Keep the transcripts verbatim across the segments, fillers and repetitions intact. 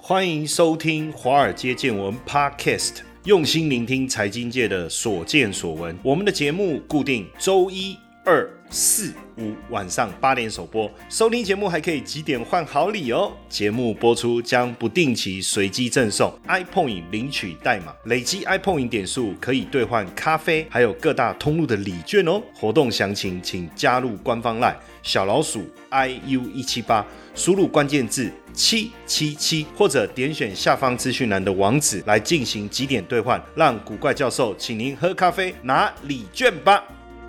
欢迎收听华尔街见闻 Podcast， 用心聆听财经界的所见所闻。我们的节目固定周一、二、四、五晚上八点首播，收听节目还可以几点换好礼哦。节目播出将不定期随机赠送 iPoint 领取代码，累积 iPoint 点数可以兑换咖啡，还有各大通路的礼券哦。活动详情请加入官方 LINE 小老鼠 I U 一七八，输入关键字七七七，或者点选下方资讯栏的网址来进行几点兑换，让古怪教授请您喝咖啡拿礼券吧。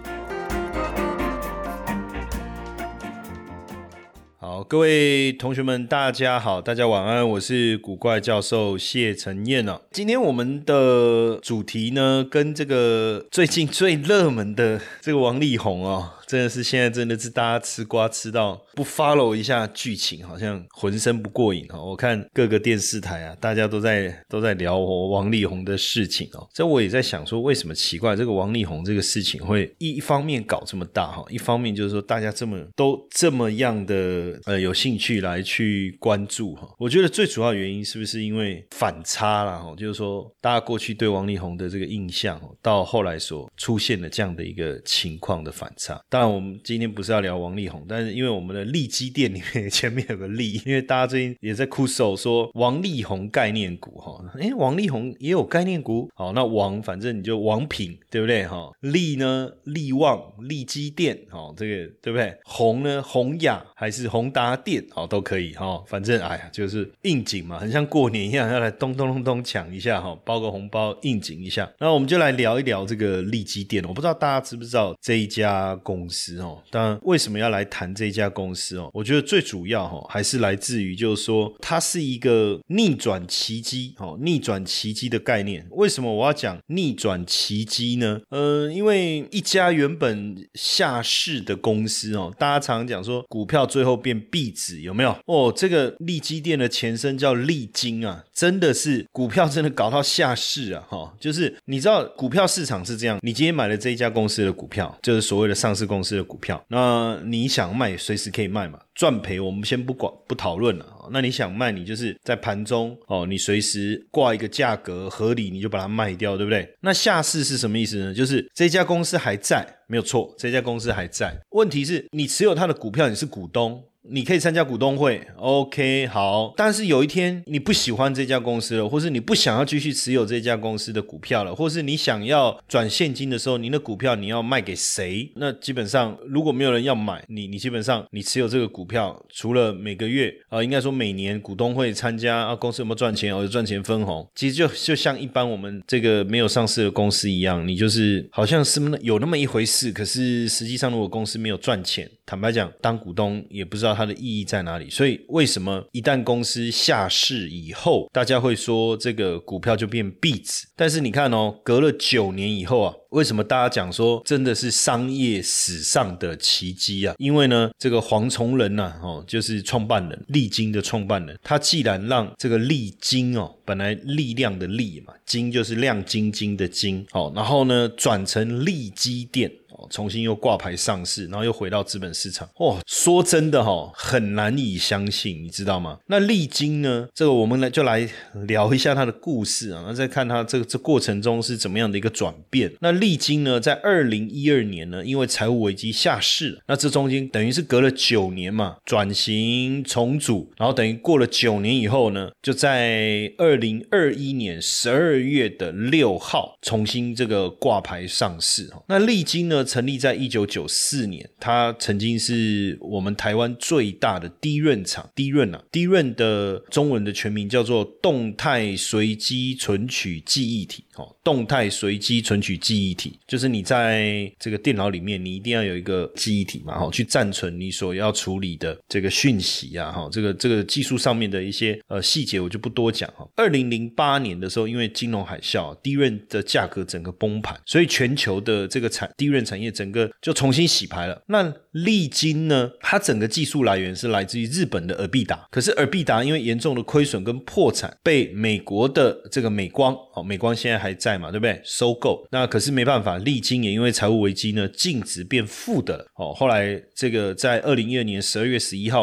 好，各位同学们大家好，大家晚安，我是古怪教授谢承彦啊。今天我们的主题呢，跟这个最近最热门的这个王力宏哦，真的是现在真的是大家吃瓜吃到不 follow 一下剧情，好像浑身不过瘾哦。我看各个电视台啊，大家都在都在聊王力宏的事情哦。这我也在想说，为什么奇怪这个王力宏这个事情会一方面搞这么大哈，一方面就是说大家这么都这么样的呃有兴趣来去关注哈。我觉得最主要原因是不是因为反差啦哈，就是说大家过去对王力宏的这个印象到后来所出现的这样的一个情况的反差。当然我们今天不是要聊王力宏，但是因为我们的力基电里面前面有个力，因为大家最近也在哭手说王力宏概念股哈，诶王力宏也有概念股，好，那王反正你就王品对不对哈？力呢力旺力基电好，这个对不对？宏呢宏雅还是宏达电好都可以哈，反正哎呀就是应景嘛，很像过年一样要来咚咚咚咚抢一下哈，包个红包应景一下。那我们就来聊一聊这个力基电，我不知道大家知不知道这一家公司哦，当然为什么要来谈这家公司哦？我觉得最主要哦，还是来自于就是说它是一个逆转奇迹哦，逆转奇迹的概念。为什么我要讲逆转奇迹呢？呃，因为一家原本下市的公司哦，大家常常讲说股票最后变壁纸，有没有？哦，这个力基电的前身叫力晶啊，真的是股票真的搞到下市啊，哦，就是你知道股票市场是这样，你今天买了这一家公司的股票，就是所谓的上市公司的股票，那你想卖随时可以卖嘛，赚赔我们先不管不讨论了，那你想卖你就是在盘中哦，你随时挂一个价格合理你就把它卖掉，对不对？那下市是什么意思呢？就是这家公司还在，没有错，这家公司还在，问题是你持有它的股票，你是股东，你可以参加股东会 OK 好，但是有一天你不喜欢这家公司了，或是你不想要继续持有这家公司的股票了，或是你想要转现金的时候，你的股票你要卖给谁？那基本上如果没有人要买你，你基本上你持有这个股票，除了每个月呃，应该说每年股东会参加啊，公司有没有赚钱，有赚钱分红，其实就就像一般我们这个没有上市的公司一样，你就是好像是有那么一回事，可是实际上如果公司没有赚钱，坦白讲当股东也不知道它的意义在哪里。所以为什么一旦公司下市以后，大家会说这个股票就变壁纸？但是你看哦，隔了九年以后啊，为什么大家讲说真的是商业史上的奇迹啊？因为呢，这个黄崇仁啊，哦，就是创办人力晶的创办人，他既然让这个力晶哦，本来力量的力嘛，晶就是亮晶晶的晶，哦，然后呢转成力基电。重新又挂牌上市，然后又回到资本市场。哦，说真的哦，很难以相信，你知道吗？那力晶呢？这个我们来就来聊一下它的故事啊，那再看它这个这过程中是怎么样的一个转变。那力晶呢，在二零一二年呢，因为财务危机下市了，那这中间等于是隔了九年嘛，转型重组，然后等于过了九年以后呢，就在二零二一年十二月的六号重新这个挂牌上市。那力晶呢？成立在一九九四年，它曾经是我们台湾最大的低润厂，低润啊，低润的中文的全名叫做动态随机存取记忆体，哦，动态随机存取记忆体，就是你在这个电脑里面，你一定要有一个记忆体嘛，哦，去暂存你所要处理的这个讯息啊，哦，这个这个技术上面的一些呃细节我就不多讲哈。二零零八年的时候，因为金融海啸，低润的价格整个崩盘，所以全球的这个产低润产业整个就重新洗牌了。那力晶呢，它整个技术来源是来自于日本的尔必达，可是尔必达因为严重的亏损跟破产，被美国的这个美光，哦，美光现在还在嘛，对不对？收购。那可是没办法，力晶也因为财务危机呢，净值变负的了。哦，后来这个在二零一二年十二月十一号呢，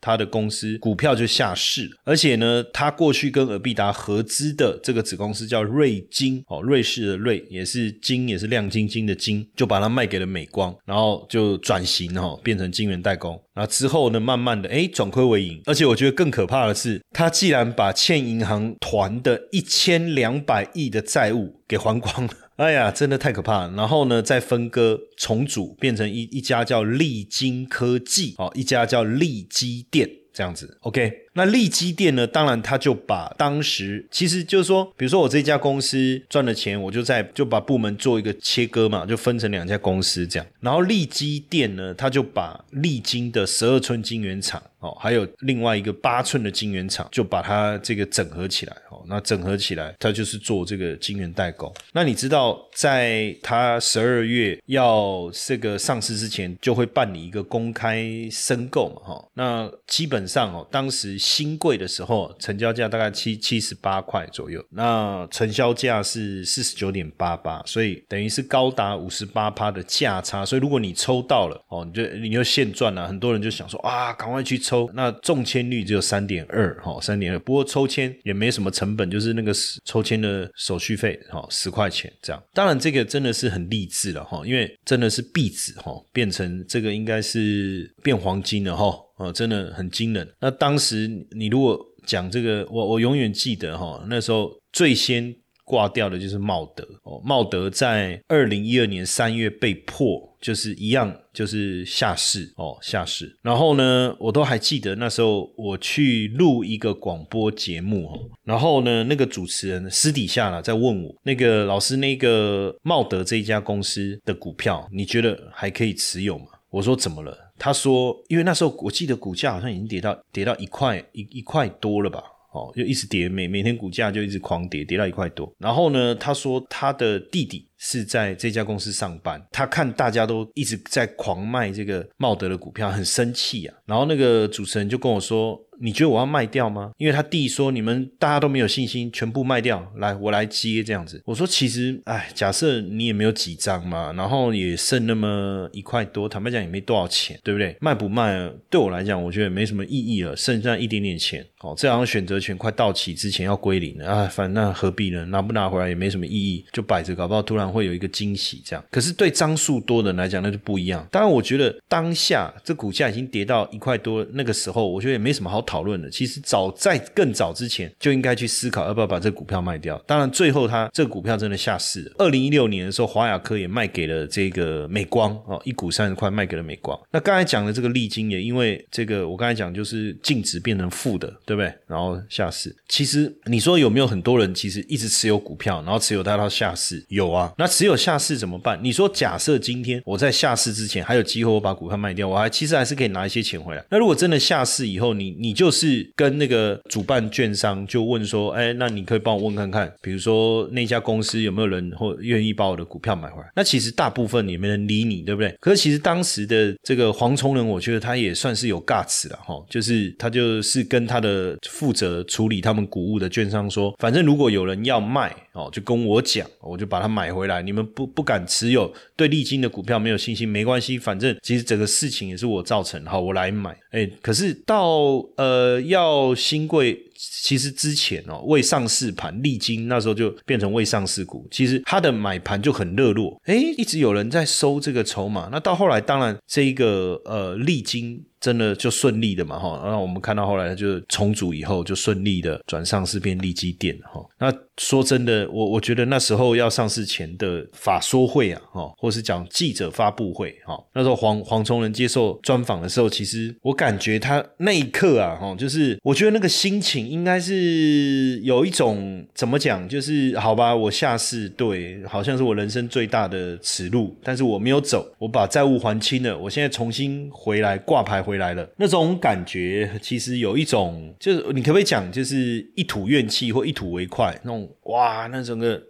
他的公司股票就下市，而且呢他过去跟尔必达合资的这个子公司叫瑞金、哦、瑞士的瑞也是金也是亮晶晶的金，就把它卖给了美光，然后就转型、哦、变成晶圆代工。然后之后呢慢慢的诶转亏为盈，而且我觉得更可怕的是他既然把欠银行团的一千两百亿的债务给还光了，哎呀真的太可怕了。然后呢再分割重组变成一一家叫力晶科技、哦、一家叫力基电这样子 OK。 那力基电呢当然他就把当时其实就是说比如说我这家公司赚了钱，我就在就把部门做一个切割嘛，就分成两家公司这样。然后力基电呢他就把力晶的十二寸晶圆厂、哦、还有另外一个八寸的晶圆厂就把它这个整合起来、哦、那整合起来它就是做这个晶圆代工。那你知道在它十二月要这个上市之前就会办理一个公开申购嘛、哦、那基本上、哦、当时新贵的时候成交价大概七七十八块左右，那成交价是 四十九点八八， 所以等于是高达 百分之五十八 的价差。所以如果你抽到了、哦、你就你就现赚了、啊、很多人就想说啊赶快去抽，那中签率只有 三点二、哦、三点二， 不过抽签也没什么成本，就是那个抽签的手续费、哦、十块钱这样。当然这个真的是很励志了、哦、因为真的是币纸、哦、变成这个应该是变黄金了、哦哦，真的很惊人。那当时你如果讲这个，我我永远记得哈，那时候最先挂掉的就是茂德哦，茂德在二零一二年三月被迫就是一样就是下市哦下市。然后呢我都还记得那时候我去录一个广播节目哦，然后呢那个主持人私底下啦在问我，那个老师那个茂德这一家公司的股票你觉得还可以持有吗？我说怎么了？他说因为那时候我记得股价好像已经跌到跌到一块一一块多了吧，哦，就一直跌，每每天股价就一直狂跌，跌到一块多。然后呢他说他的弟弟是在这家公司上班，他看大家都一直在狂卖这个茂德的股票很生气啊。然后那个主持人就跟我说你觉得我要卖掉吗？因为他弟说你们大家都没有信心，全部卖掉，来我来接这样子。我说其实哎，假设你也没有几张嘛，然后也剩那么一块多，坦白讲也没多少钱，对不对？卖不卖对我来讲我觉得没什么意义了，剩下一点点钱，哦，这好像选择权快到期之前要归零了啊，反正那何必呢？拿不拿回来也没什么意义，就摆着，搞不好突然会有一个惊喜这样。可是对张数多的人来讲那就不一样。当然我觉得当下这股价已经跌到一块多，那个时候我觉得也没什么好讨论的，其实早在更早之前就应该去思考要不要把这股票卖掉。当然最后它这个股票真的下市了。二零一六年的时候华亚科也卖给了这个美光、哦、一股三十块卖给了美光。那刚才讲的这个力晶也因为这个我刚才讲就是净值变成负的，对不对？然后下市。其实你说有没有很多人其实一直持有股票然后持有它到下市？有啊。那持有下市怎么办？你说假设今天我在下市之前还有机会我把股票卖掉，我还其实还是可以拿一些钱回来。那如果真的下市以后你你就是跟那个主办券商就问说哎，那你可以帮我问看看比如说那家公司有没有人或愿意把我的股票买回来。那其实大部分也没人理你，对不对？可是其实当时的这个黄崇仁我觉得他也算是有 guts 啦、哦、就是他就是跟他的负责处理他们股务的券商说反正如果有人要卖、哦、就跟我讲，我就把它买回来，你们不不敢持有对力晶的股票没有信心没关系，反正其实整个事情也是我造成，好我来买。哎，可是到呃要新贵其实之前哦，未上市盘力晶那时候就变成未上市股，其实它的买盘就很热络，诶一直有人在收这个筹码。那到后来当然这一个呃力晶真的就顺利的嘛齁，那我们看到后来就重组以后就顺利的转上市变力基电齁。那说真的我我觉得那时候要上市前的法说会啊齁，或是讲记者发布会齁，那时候黄黄崇仁接受专访的时候，其实我感觉他那一刻啊齁，就是我觉得那个心情应该是有一种怎么讲，就是好吧我下市，对，好像是我人生最大的耻辱，但是我没有走，我把债务还清了，我现在重新回来挂牌回来了，那种感觉其实有一种就是你可不可以讲就是一吐怨气或一吐为快那种，哇那整个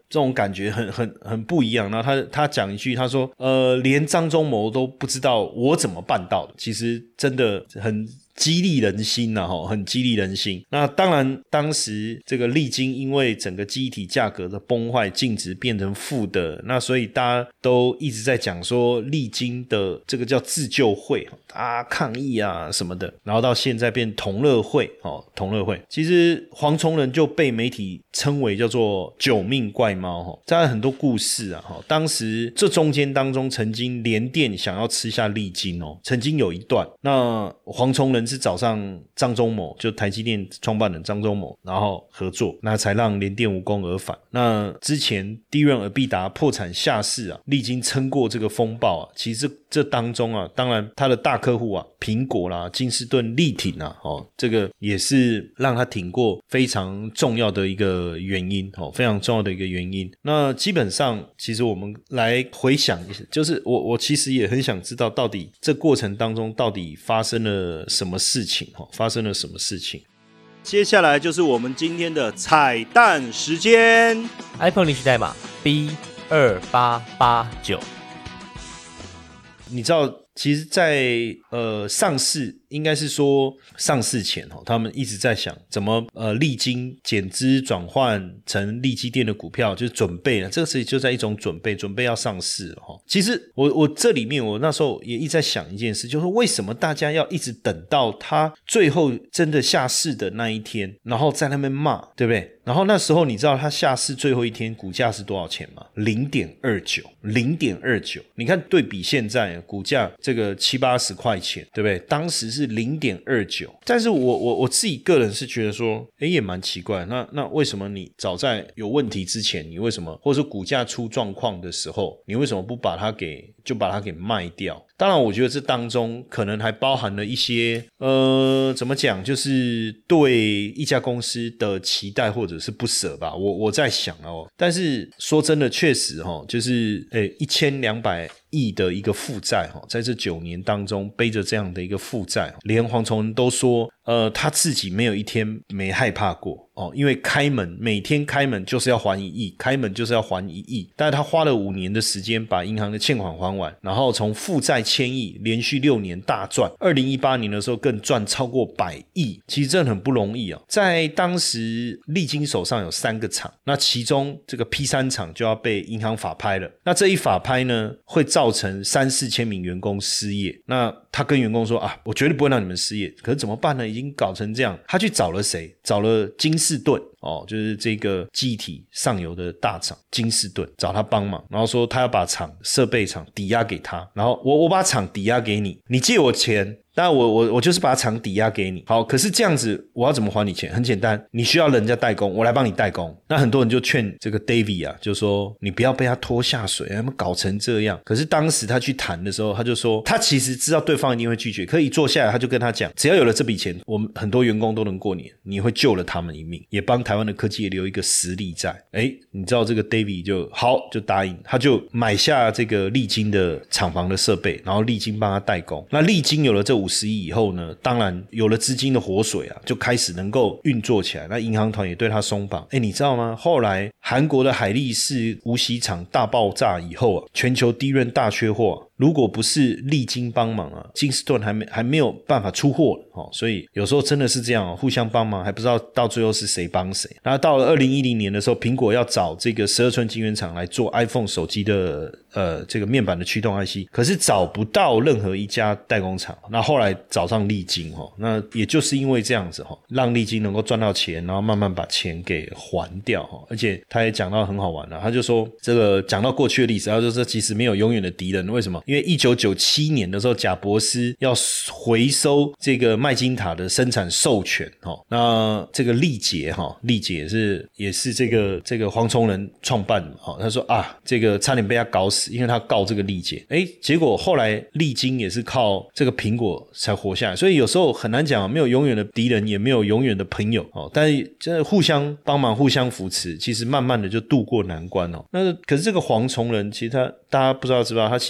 这种感觉很很很不一样。然后他他讲一句，他说呃连张忠谋都不知道我怎么办到的，其实真的很激励人心啊，很激励人心。那当然当时这个力晶因为整个记忆体价格的崩坏，净值变成负的，那所以大家都一直在讲说力晶的这个叫自救会啊，抗议啊什么的，然后到现在变同乐会哦，同乐会。其实黄崇仁就被媒体称为叫做九命怪猫哈，当然很多故事啊哈。当时这中间当中曾经联电想要吃下力晶哦，曾经有一段，那黄崇仁是找上张忠谋，就台积电创办人张忠谋，然后合作，那才让联电无功而返。那之前低润尔必达破产下市啊，力晶撑过这个风暴啊，其实 这, 这当中啊，当然他的大客户啊，苹果啦、金士顿、力挺啊，哦，这个也是让他挺过非常重要的一个原因哦，非常重要的一个原因。那基本上，其实我们来回想一下，就是我我其实也很想知道，到底这过程当中到底发生了什么事情哦，发生了什么事情。接下来就是我们今天的彩蛋时间 ，iPhone 领取代码 B 二八八九。 你知道，其实在呃上市，应该是说上市前哦，他们一直在想怎么呃力晶减资转换成力积电的股票，就是准备了，这个事情就在一种准备，准备要上市了哈。其实我我这里面我那时候也一直在想一件事，就是为什么大家要一直等到他最后真的下市的那一天，然后在那边骂，对不对？然后那时候你知道他下市最后一天股价是多少钱吗？ 零点二九 零点二九， 你看对比现在股价这个七八十块钱，对不对？当时是 零点二九， 但是我我我自己个人是觉得说诶也蛮奇怪，那那为什么你早在有问题之前，你为什么或者说股价出状况的时候，你为什么不把它给就把它给卖掉？当然我觉得这当中可能还包含了一些呃怎么讲，就是对一家公司的期待或者是不舍吧，我我在想哦。但是说真的，确实齁，就是诶一千两百亿的一个负债齁，在这九年当中背着这样的一个负债，连黄崇仁都说呃他自己没有一天没害怕过哦，因为开门每天开门就是要还一亿，开门就是要还一亿，但是他花了五年的时间把银行的欠款还完，然后从负债千亿连续六年大赚，二零一八年的时候更赚超过百亿，其实真的很不容易啊。在当时力晶手上有三个厂，那其中这个 P 三 厂就要被银行法拍了，那这一法拍呢会造成三四千名员工失业，那他跟员工说啊，我绝对不会让你们失业，可是怎么办呢？已经搞成这样，他去找了谁？找了金士顿哦，就是这个记忆体上游的大厂金士顿，找他帮忙，然后说他要把厂设备厂抵押给他，然后我我把厂抵押给你，你借我钱，但我我我就是把厂抵押给你。好，可是这样子我要怎么还你钱？很简单，你需要人家代工，我来帮你代工。那很多人就劝这个 David 啊，就说你不要被他拖下水，他们搞成这样。可是当时他去谈的时候，他就说他其实知道对方一定会拒绝，可以坐下来他就跟他讲，只要有了这笔钱，我们很多员工都能过年，你会救了他们一命，也帮台湾的科技也留一个实力在。诶，你知道这个 David 就好就答应，他就买下这个力晶的厂房的设备，然后力晶帮他代工。那力晶有了这五十亿以后呢，当然有了资金的活水啊，就开始能够运作起来。那银行团也对他松绑。诶，你知道吗？后来韩国的海力士无锡厂大爆炸以后啊，全球低润大缺货啊，如果不是力晶帮忙啊，金士顿还没还没有办法出货了哦。所以有时候真的是这样哦，互相帮忙，还不知道到最后是谁帮谁。然后到了二零一零年的时候，苹果要找这个十二寸晶圆厂来做 iPhone 手机的呃这个面板的驱动 I C， 可是找不到任何一家代工厂。那后来找上力晶哦，那也就是因为这样子哦，让力晶能够赚到钱，然后慢慢把钱给还掉哦。而且他也讲到很好玩了，他就说这个讲到过去的历史，他就说其实没有永远的敌人，为什么？因为一九九七年的时候，贾伯斯要回收这个麦金塔的生产授权哦，那这个力捷哈，力捷也是也是这个这个黄崇仁创办的哦。他说啊，这个差点被他搞死，因为他告这个力捷，诶，结果后来力晶也是靠这个苹果才活下来，所以有时候很难讲，没有永远的敌人，也没有永远的朋友哦。但是真的互相帮忙、互相扶持，其实慢慢的就渡过难关哦。那可是这个黄崇仁，其实他大家不知道知不知道，他其实是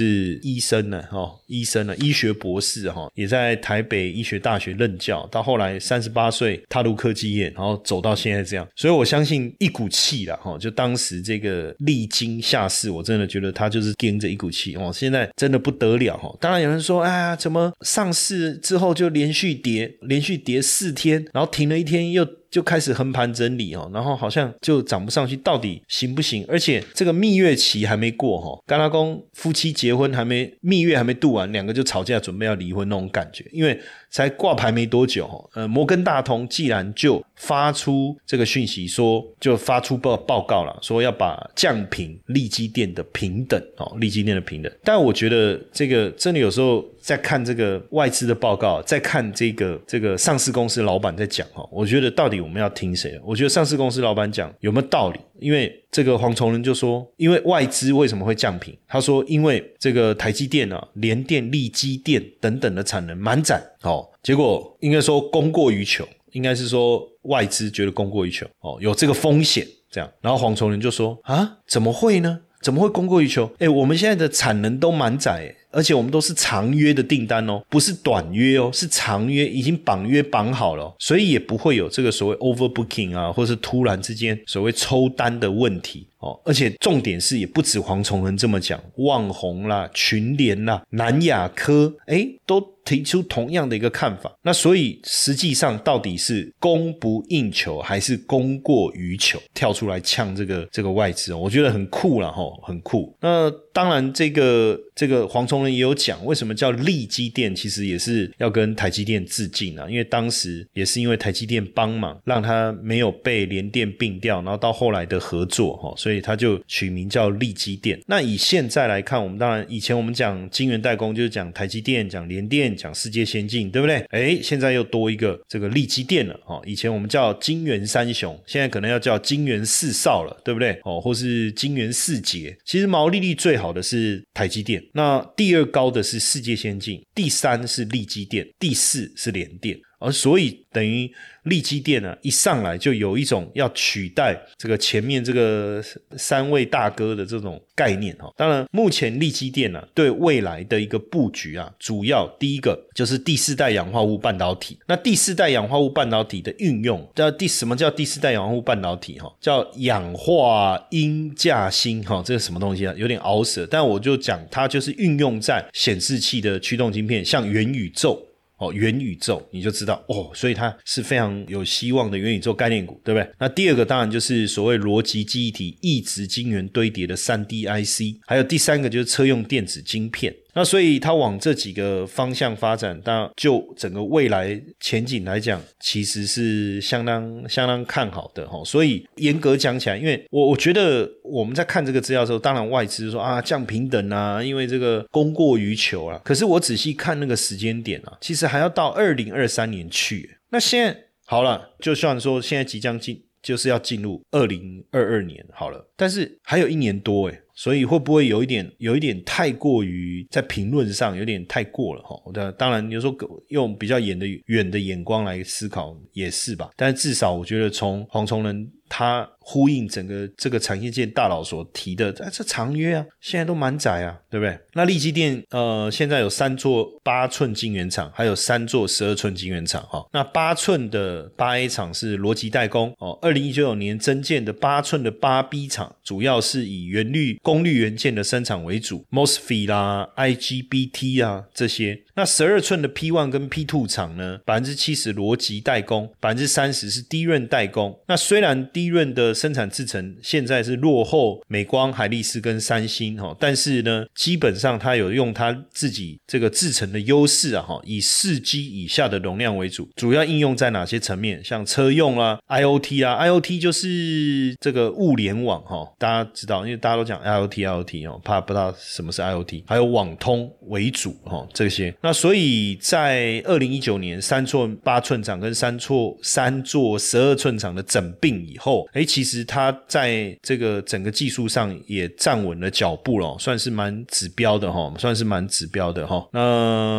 是医生呢，哦，医生呢，医学博士哈，也在台北医学大学任教，到后来三十八岁踏入科技业，然后走到现在这样，所以我相信一股气啦，哈，就当时这个历经下市，我真的觉得他就是跟着一股气哦，现在真的不得了哈。当然有人说，哎呀，怎么上市之后就连续跌，连续跌四天，然后停了一天又。就开始横盘整理哦，然后好像就涨不上去，到底行不行？而且这个蜜月期还没过哦，甘拉公夫妻结婚还没蜜月还没度完，两个就吵架准备要离婚那种感觉，因为才挂牌没多久哦，呃，摩根大通既然就发出这个讯息说，就发出报报告了，说要把降评利基电的平等哦，利基电的平等。但我觉得这个真的有时候在看这个外资的报告，再看这个这个上市公司老板在讲哦，我觉得到底我们要听谁？我觉得上市公司老板讲有没有道理？因为这个黄崇仁就说，因为外资为什么会降评？他说，因为这个台积电啊、联电、力积电等等的产能满载哦，结果应该说供过于求，应该是说外资觉得供过于求哦，有这个风险这样。然后黄崇仁就说啊，怎么会呢？怎么会供过于求？诶，我们现在的产能都满载诶，而且我们都是长约的订单哦，不是短约哦，是长约，已经绑约绑好了哦，所以也不会有这个所谓 overbooking 啊，或是突然之间所谓抽单的问题哦。而且重点是也不止黄崇仁这么讲，旺宏啦、群联啦、南亚科，诶，都提出同样的一个看法。那所以实际上到底是供不应求还是供过于求，跳出来呛这个这个外资哦，我觉得很酷啦齁，很酷。那当然这个这个黄崇仁也有讲，为什么叫力积电，其实也是要跟台积电致敬啊，因为当时也是因为台积电帮忙让他没有被联电并掉，然后到后来的合作齁，所以他就取名叫力积电。那以现在来看，我们当然以前我们讲晶圆代工就是讲台积电、讲联电、讲世界先进，对不对？诶，现在又多一个这个力积电了齁，以前我们叫晶圆三雄，现在可能要叫晶圆四少了，对不对？哦，或是晶圆四杰。其实毛利率最好的是台积电，那第二高的是世界先进，第三是力积电，第四是联电。而所以等于力积电呢、啊，一上来就有一种要取代这个前面这个三位大哥的这种概念哈。当然，目前力积电呢、啊，对未来的一个布局啊，主要第一个就是第四代氧化物半导体。那第四代氧化物半导体的运用，叫第什么叫第四代氧化物半导体哈？叫氧化铟价锌哈，这是什么东西啊？有点拗舌，但我就讲它就是运用在显示器的驱动晶片，像元宇宙。哦，元宇宙你就知道哦，所以它是非常有希望的元宇宙概念股，对不对？那第二个当然就是所谓逻辑记忆体异质晶圆堆叠的 三 D I C， 还有第三个就是车用电子晶片。那所以它往这几个方向发展，当然就整个未来前景来讲，其实是相当相当看好的齁。所以严格讲起来，因为我我觉得我们在看这个资料的时候，当然外资说啊降平等啊，因为这个供过于求啊。可是我仔细看那个时间点啊，其实还要到二零二三年去。那现在好了，就算说现在即将进，就是要进入二零二二年好了，但是还有一年多诶。所以会不会有一点有一点太过于在评论上有点太过了齁？当然有时候用比较远的远的眼光来思考也是吧，但是至少我觉得从黄崇仁他呼应整个这个产业界大佬所提的，哎，这长约啊，现在都满载啊，对不对？那力积电呃，现在有三座八寸晶圆厂，还有三座十二寸晶圆厂哈。那八寸的八 A 厂是逻辑代工哦，二零一九年增建的八寸的八 B 厂，主要是以元率功率元件的生产为主 ，M O S F E T 啦、I G B T 啊这些。那十二寸的 P 一 跟 P 二 厂呢 ，百分之七十 逻辑代工，百分之三十 是低润代工。那虽然低润的生产制程现在是落后美光、海力士跟三星，但是呢，基本上它有用它自己这个制程的优势啊，以四 G 以下的容量为主，主要应用在哪些层面？像车用啦、I O T 啊 ，I O T 就是这个物联网，大家知道，因为大家都讲 I O T I O T 怕不知道什么是 I O T， 还有网通为主这些。那所以在二零一九年三座八寸厂跟三座三座十二寸厂的整并以后，诶，其实它在这个整个技术上也站稳了脚步了，算是蛮指标的齁，算是蛮指标的齁。那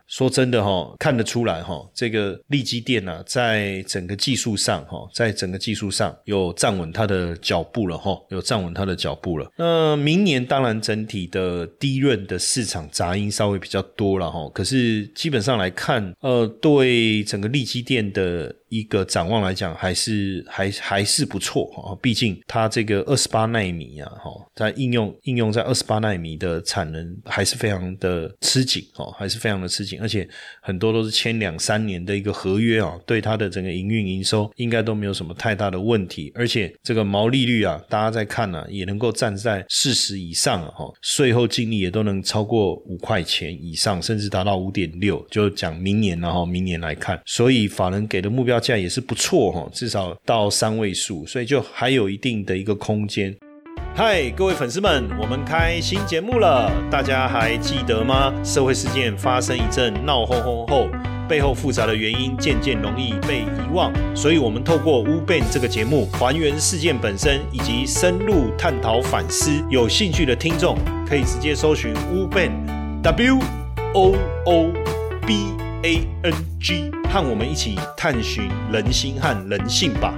说真的齁，看得出来齁，这个力积电啊，在整个技术上齁，在整个技术上有站稳它的脚步了齁，有站稳它的脚步了。那明年当然整体的低润的市场杂音稍微比较多了齁，可是基本上来看，呃，对整个力积电的一个展望来讲，还是还还是不错哈。毕竟它这个二十八奈米啊，哈，在应用应用在二十八奈米的产能还是非常的吃紧哦，还是非常的吃紧，而且很多都是签两三年的一个合约啊，对它的整个营运营收应该都没有什么太大的问题，而且这个毛利率啊，大家在看啊，也能够站在四十以上啊，哈，税后净利也都能超过五块钱以上，甚至达到 五点六， 就讲明年然后明年来看，所以法人给的目标价也是不错，至少到三位数，所以就还有一定的一个空间。嗨，各位粉丝们，我们开新节目了，大家还记得吗？社会事件发生一阵闹哄哄后，背后复杂的原因渐渐容易被遗忘，所以我们透过 WooBand 这个节目还原事件本身，以及深入探讨反思。有兴趣的听众可以直接搜寻 WooBand W O O B A N G， 和我们一起探寻人心和人性吧。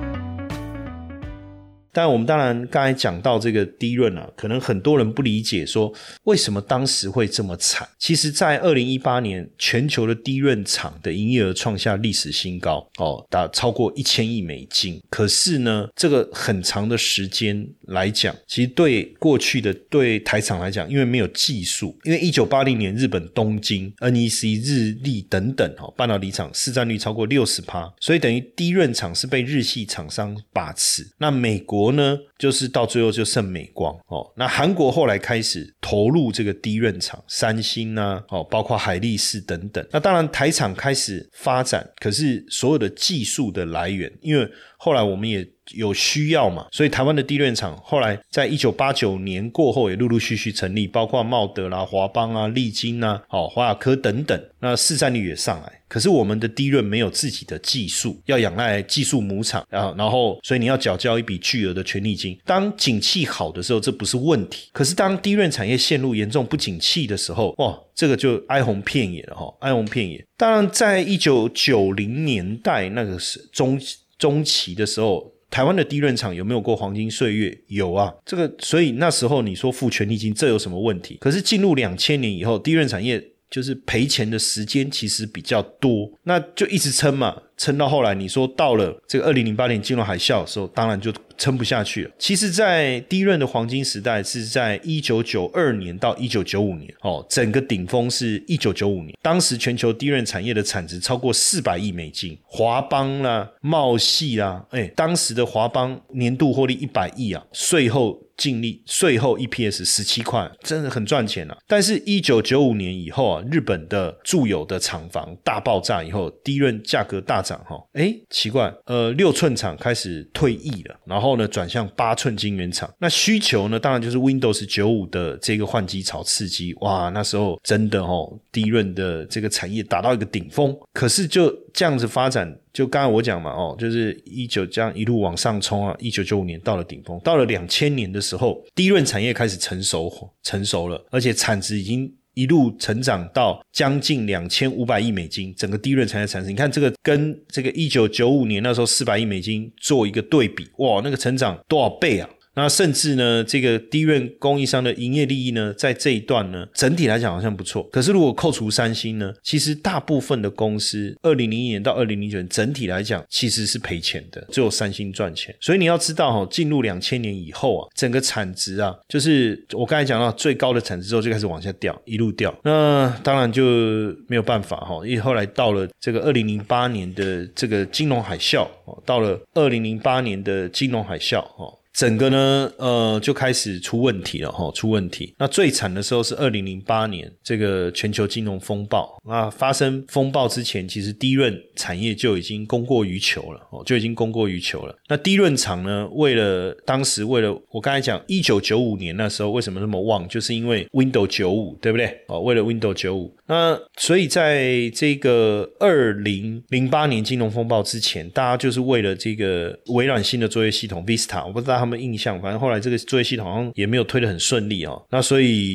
但我们当然刚才讲到这个低润啊，可能很多人不理解说为什么当时会这么惨。其实在二零一八年全球的低润厂的营业额创下历史新高哦，达超过一千亿美金。可是呢，这个很长的时间来讲，其实对过去的对台厂来讲，因为没有技术，因为一九八零年日本东京 N E C 日立等等哦，半导体厂市占率超过 百分之六十， 所以等于低润厂是被日系厂商把持。那美国呢，就是到最后就剩美光哦。那韩国后来开始投入这个低润厂，三星啊，哦，包括海力士等等。那当然台厂开始发展，可是所有的技术的来源，因为后来我们也有需要嘛，所以台湾的低润厂后来在一九八九年过后也陆陆续续成立，包括茂德啦、华邦啊、力晶啊、哦、华亚科等等，那市占率也上来。可是我们的低润没有自己的技术，要仰赖技术母厂，然后所以你要缴交一笔巨额的权利金。当景气好的时候，这不是问题，可是当低润产业陷入严重不景气的时候，哇，这个就哀鸿遍野了齁，哀鸿遍野。当然在一九九零年代那个中中期的时候，台湾的低润厂有没有过黄金岁月？有啊，这个所以那时候你说付权利金，这有什么问题？可是进入两千年以后，低润产业就是赔钱的时间其实比较多，那就一直撑嘛，撑到后来你说到了这个二零零八年金融海啸的时候，当然就撑不下去了。其实在低润的黄金时代是在一九九二年到一九九五年哦，整个顶峰是一九九五年，当时全球低润产业的产值超过四百亿美金，华邦啦、茂系啦，哎，当时的华邦年度获利一百亿啊，税后净利税后 E P S 十七块，真的很赚钱啊。但是一九九五年以后啊，日本的住友的厂房大爆炸以后，低润价格大涨齁，诶奇怪，呃六寸厂开始退役了，然后呢转向八寸晶圆厂。那需求呢，当然就是 Windows 九十五的这个换机潮刺激，哇，那时候真的齁，低润的这个产业达到一个顶峰。可是就这样子发展，就刚才我讲嘛，哦，就是一九这样一路往上冲啊，一九九五年到了顶峰，到了两千年的时候，低润产业开始成熟成熟了，而且产值已经一路成长到将近两千五百亿美金，整个低润产业产值，你看这个跟这个一九九五年那时候四百亿美金做一个对比，哇，那个成长多少倍啊！那甚至呢，这个低润供应商的营业利益呢，在这一段呢，整体来讲好像不错。可是如果扣除三星呢，其实大部分的公司二零零一年到二零零九年整体来讲其实是赔钱的，只有三星赚钱。所以你要知道齁，进入两千年以后啊，整个产值啊，就是我刚才讲到最高的产值之后就开始往下掉，一路掉。那当然就没有办法齁，因为后来到了这个二零零八年的这个金融海啸，到了二零零八年的金融海啸整个呢呃就开始出问题了齁，出问题。那最惨的时候是二零零八年这个全球金融风暴。那发生风暴之前，其实低润产业就已经供过于求了哦，就已经供过于求了。那低润厂呢，为了当时为了我刚才讲一九九五年那时候为什么那么旺，就是因为 Windows 九十五，对不对？哦，为了 Windows 九十五。那所以在这个二零零八年金融风暴之前，大家就是为了这个微软新的作业系统 Vista， 我不知道他们印象，反正后来这个作业系统好像也没有推得很顺利哦。那所以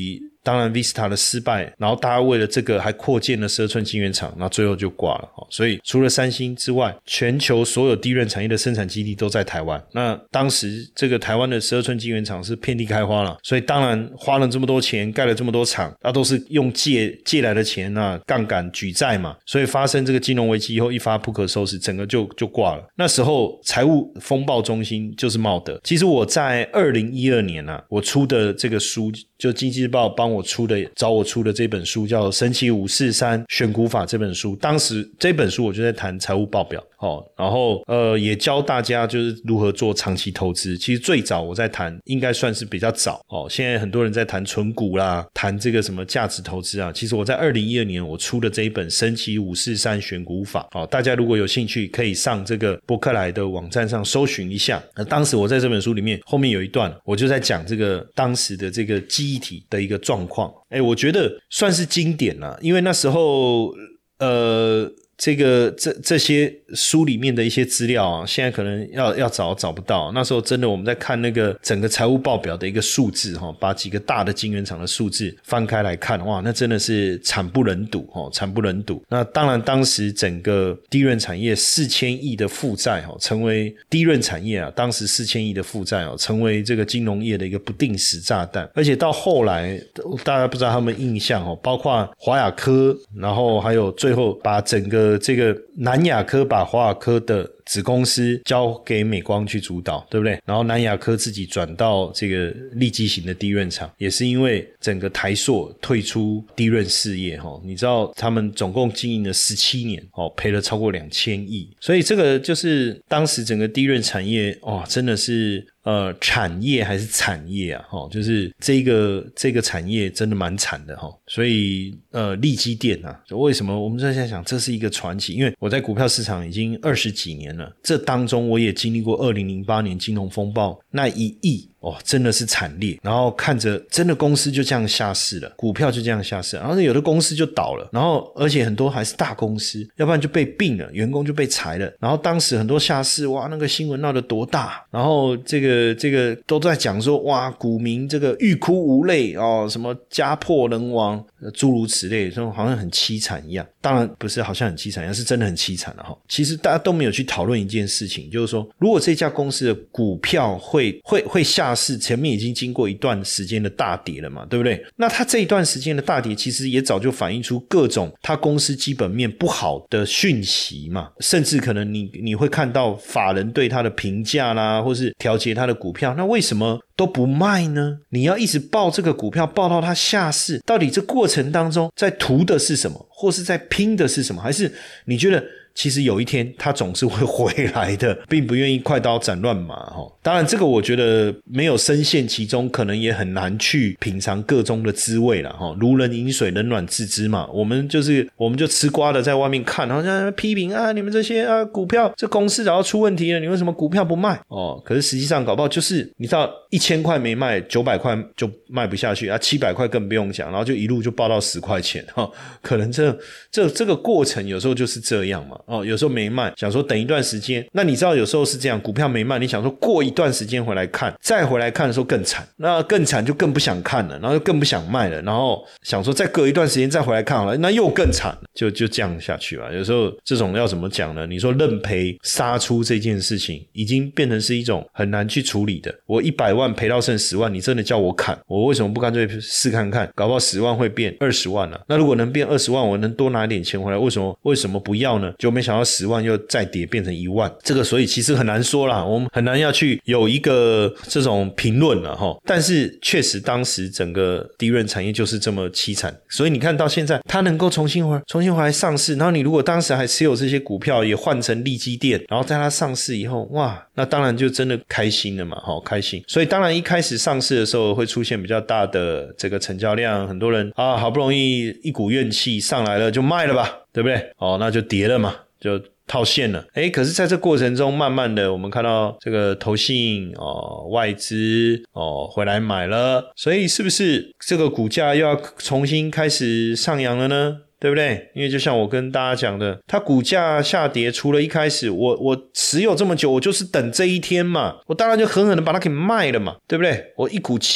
当然 Vista 的失败，然后大家为了这个还扩建了十二寸晶圆厂，那最后就挂了。所以除了三星之外，全球所有低润产业的生产基地都在台湾。那当时这个台湾的十二寸晶圆厂是遍地开花了，所以当然花了这么多钱，盖了这么多厂，那都是用借借来的钱啊，杠杆举债嘛，所以发生这个金融危机以后一发不可收拾，整个就就挂了。那时候财务风暴中心就是茂德。其实我在二零一二年啊，我出的这个书，就经济日报帮我出的，找我出的这本书叫《神奇五四三选股法》这本书，当时这本书我就在谈财务报表。哦，然后呃也教大家就是如何做长期投资。其实最早我在谈，应该算是比较早哦。现在很多人在谈存股啦，谈这个什么价值投资啊。其实我在二零一二年我出的这一本《神奇五四三选股法》哦，大家如果有兴趣，可以上这个伯克莱的网站上搜寻一下。那当时我在这本书里面后面有一段，我就在讲这个当时的这个记忆体的一个状况。哎，我觉得算是经典啦，因为那时候呃。这个这这些书里面的一些资料啊，现在可能要要找找不到。那时候真的我们在看那个整个财务报表的一个数字哈，把几个大的晶圆厂的数字翻开来看，哇，那真的是惨不忍睹哦，惨不忍睹。那当然，当时整个低润产业四千亿的负债哈，成为低润产业啊，当时四千亿的负债哦，成为这个金融业的一个不定时炸弹。而且到后来，大家不知道他们印象哦，包括华亚科，然后还有最后把整个这个南亚科把华亚科的子公司交给美光去主导，对不对？然后南亚科自己转到这个利基型的低润厂，也是因为整个台塑退出低润事业，你知道他们总共经营了十七年，赔了超过两千亿，所以这个就是当时整个低润产业哦，真的是呃，产业还是产业啊，齁，就是这个这个产业真的蛮惨的齁，所以呃，利基电啊，为什么我们在想这是一个传奇？因为我在股票市场已经二十几年了，这当中我也经历过二零零八年金融风暴那一役。哦，真的是惨烈，然后看着真的公司就这样下市了，股票就这样下市，然后有的公司就倒了，然后而且很多还是大公司，要不然就被并了，员工就被裁了，然后当时很多下市，哇，那个新闻闹得多大，然后这个这个都在讲说，哇，股民这个欲哭无泪哦，什么家破人亡，诸如此类，这种好像很凄惨一样。当然不是好像很凄惨一样，是真的很凄惨了哈。其实大家都没有去讨论一件事情，就是说，如果这家公司的股票会会会下市，前面已经经过一段时间的大跌了嘛，对不对？那它这一段时间的大跌，其实也早就反映出各种它公司基本面不好的讯息嘛，甚至可能你你会看到法人对它的评价啦，或是调节它的股票，那为什么都不卖呢？你要一直抱这个股票抱到它下市，到底这过程当中在图的是什么，或是在拼的是什么？还是你觉得其实有一天它总是会回来的，并不愿意快刀斩乱麻。当然这个我觉得没有深陷其中，可能也很难去品尝个中的滋味啦。如人饮水，冷暖自知嘛。我们就是我们就吃瓜的在外面看，然后在批评啊，你们这些啊股票这公司然后出问题了，你为什么股票不卖哦？可是实际上搞不好就是你知道一千块没卖，九百块就卖不下去啊，七百块更不用讲，然后就一路就报到十块钱哈、哦。可能这这这个过程有时候就是这样嘛。哦，有时候没卖，想说等一段时间，那你知道有时候是这样，股票没卖，你想说过一段时间回来看，再回来看的时候更惨，那更惨就更不想看了，然后又更不想卖了，然后想说再隔一段时间再回来看好了，那又更惨了，就就这样下去吧。有时候这种要怎么讲呢？你说认赔杀出这件事情，已经变成是一种很难去处理的。我一百万赔到剩十万，你真的叫我砍，我为什么不干脆试看看？搞不好十万会变二十万了、啊。那如果能变二十万，我能多拿一点钱回来，为什么为什么不要呢？就没想到十万又再跌变成一万，这个所以其实很难说啦，我们很难要去有一个这种评论啦齁。但是确实当时整个低润产业就是这么凄惨，所以你看到现在它能够重新回来重新回来上市，然后你如果当时还持有这些股票也换成利基电，然后在它上市以后，哇，那当然就真的开心了嘛齁，开心。所以当然一开始上市的时候会出现比较大的这个成交量，很多人啊好不容易一股怨气上来了就卖了吧，对不对？哦，那就跌了嘛，就套现了。诶，可是在这过程中慢慢的我们看到这个投信哦外资哦回来买了，所以是不是这个股价又要重新开始上扬了呢？对不对？因为就像我跟大家讲的，它股价下跌除了一开始我我持有这么久，我就是等这一天嘛，我当然就狠狠的把它给卖了嘛，对不对？我一股气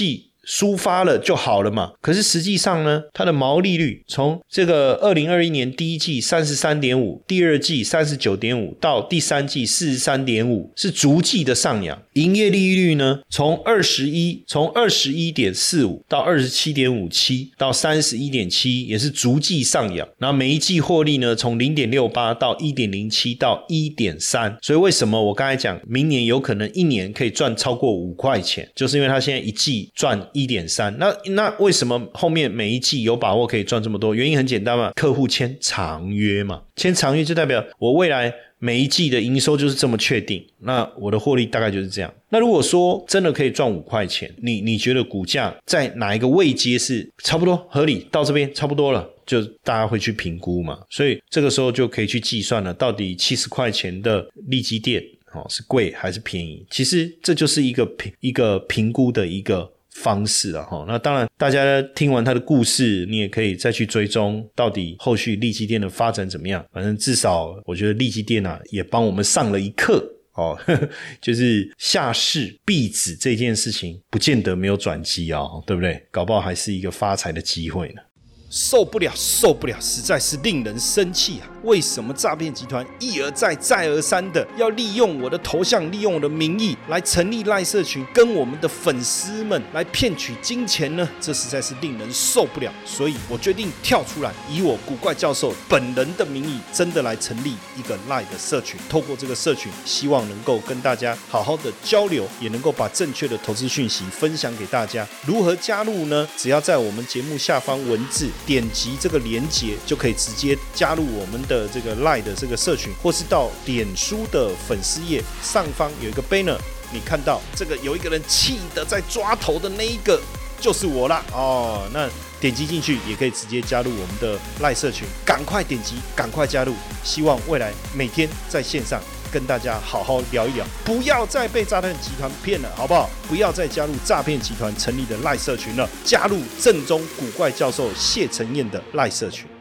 抒发了就好了嘛。可是实际上呢，它的毛利率从这个二零二一年第一季 三十三点五， 第二季 三十九点五， 到第三季 四十三点五， 是逐季的上扬。营业利率呢，从二十一从 二十一点四五 到 二十七点五七 到 三十一点七， 也是逐季上扬。然后每一季获利呢，从 零点六八 到 一点零七 到 一点三。 所以为什么我刚才讲明年有可能一年可以赚超过五块钱，就是因为他现在一季赚 一点三。 那那为什么后面每一季有把握可以赚这么多？原因很简单嘛，客户签长约嘛，签长约就代表我未来每一季的营收就是这么确定，那我的获利大概就是这样。那如果说真的可以赚五块钱，你你觉得股价在哪一个位阶是差不多合理，到这边差不多了，就大家会去评估嘛。所以这个时候就可以去计算了，到底七十块钱的利基店、哦、是贵还是便宜。其实这就是一个一个评估的一个方式啊。那当然大家听完他的故事，你也可以再去追踪到底后续利基店的发展怎么样。反正至少我觉得利基店啊也帮我们上了一课哦，呵呵，就是下市避止这件事情不见得没有转机哦，对不对？搞不好还是一个发财的机会呢。受不了受不了，实在是令人生气啊！为什么诈骗集团一而再再而三的要利用我的头像，利用我的名义来成立赖社群，跟我们的粉丝们来骗取金钱呢？这实在是令人受不了。所以我决定跳出来，以我古怪教授本人的名义，真的来成立一个赖的社群。透过这个社群，希望能够跟大家好好的交流，也能够把正确的投资讯息分享给大家。如何加入呢？只要在我们节目下方文字点击这个连结，就可以直接加入我们的这个 LINE 的这个社群，或是到脸书的粉丝页上方有一个 banner， 你看到这个有一个人气的在抓头的那一个就是我啦哦。那点击进去也可以直接加入我们的 LINE 社群，赶快点击，赶快加入。希望未来每天在线上跟大家好好聊一聊，不要再被诈骗集团骗了，好不好？不要再加入诈骗集团成立的赖社群了，加入正宗古怪教授谢承彦的赖社群。